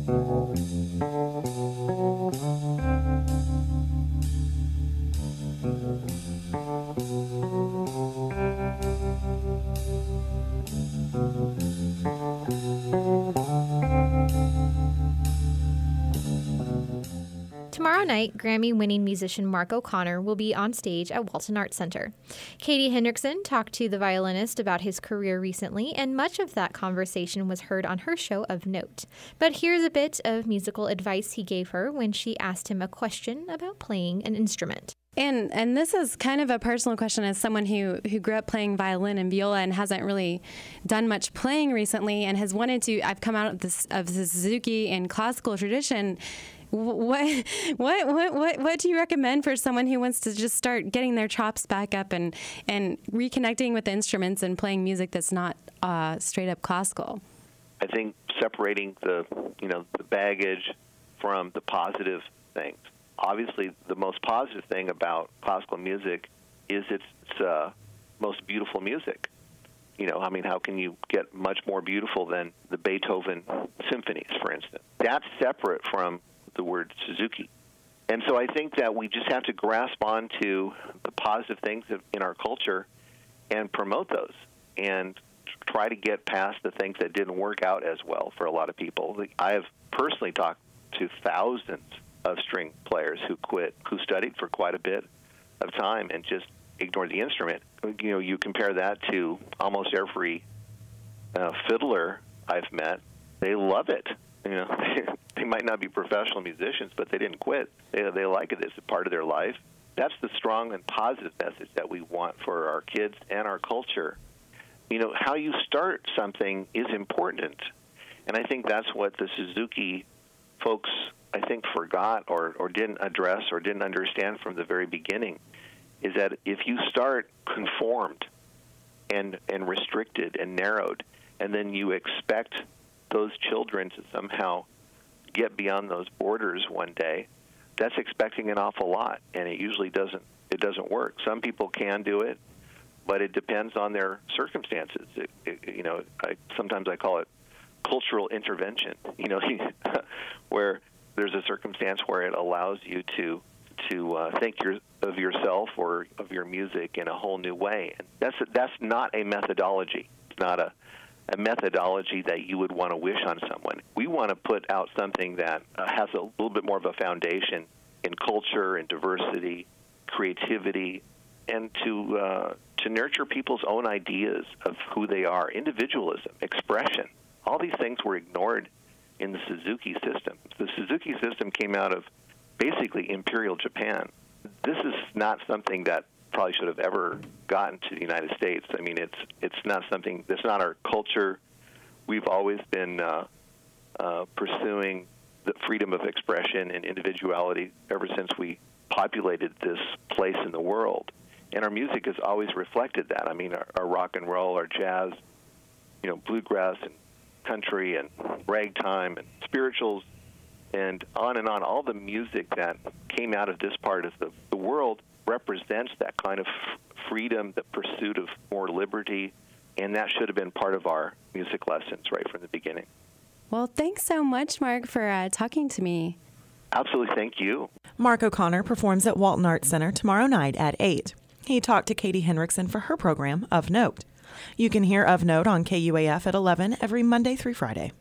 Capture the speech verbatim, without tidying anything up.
Tomorrow night, Grammy-winning musician Mark O'Connor will be on stage at Walton Arts Center. Katie Hendrickson talked to the violinist about his career recently, and much of that conversation was heard on her show Of Note. But here's a bit of musical advice he gave her when she asked him a question about playing an instrument. And and this is kind of a personal question as someone who, who grew up playing violin and viola and hasn't really done much playing recently and has wanted to. I've come out of this of the Suzuki and classical tradition. What, what, what, what, what do you recommend for someone who wants to just start getting their chops back up and, and reconnecting with the instruments and playing music that's not uh, straight up classical? I think separating the, you know, the baggage from the positive things. Obviously, the most positive thing about classical music is its uh, most beautiful music. You know, I mean, how can you get much more beautiful than the Beethoven symphonies, for instance? That's separate from the word Suzuki. And so I think that we just have to grasp onto the positive things in our culture and promote those and try to get past the things that didn't work out as well for a lot of people. I have personally talked to thousands of string players who quit, who studied for quite a bit of time and just ignored the instrument. You know, you compare that to almost every uh, fiddler I've met, they love it. You know, they might not be professional musicians, but they didn't quit. They they like it as a part of their life. That's the strong and positive message that we want for our kids and our culture. You know, how you start something is important. And I think that's what the Suzuki folks, I think, forgot or, or didn't address or didn't understand from the very beginning, is that if you start conformed and, and restricted and narrowed, and then you expect those children to somehow get beyond those borders one day, that's expecting an awful lot, and it usually doesn't it doesn't work. Some people can do it, but it depends on their circumstances. It, it, you know, I, sometimes I call it cultural intervention, you know, where there's a circumstance where it allows you to to uh, think your, of yourself or of your music in a whole new way. And that's that's not a methodology. It's not a a methodology that you would want to wish on someone. We want to put out something that uh, has a little bit more of a foundation in culture and diversity, creativity, and to uh, to nurture people's own ideas of who they are, individualism, expression. All these things were ignored in the Suzuki system. The Suzuki system came out of basically Imperial Japan. This is not something that probably should have ever gotten to the United States. I mean, it's it's not something, it's not our culture. We've always been uh, uh, pursuing the freedom of expression and individuality ever since we populated this place in the world. And our music has always reflected that. I mean, our, our rock and roll, our jazz, you know, bluegrass and country and ragtime and spirituals and on and on. All the music that came out of this part of the, the world represents that kind of freedom, the pursuit of more liberty, and that should have been part of our music lessons right from the beginning. Well, thanks so much, Mark, for uh, talking to me. Absolutely, thank you. Mark O'Connor performs at Walton Arts Center tomorrow night at eight. He talked to Katie Hendrickson for her program, Of Note. You can hear Of Note on K U A F at eleven every Monday through Friday.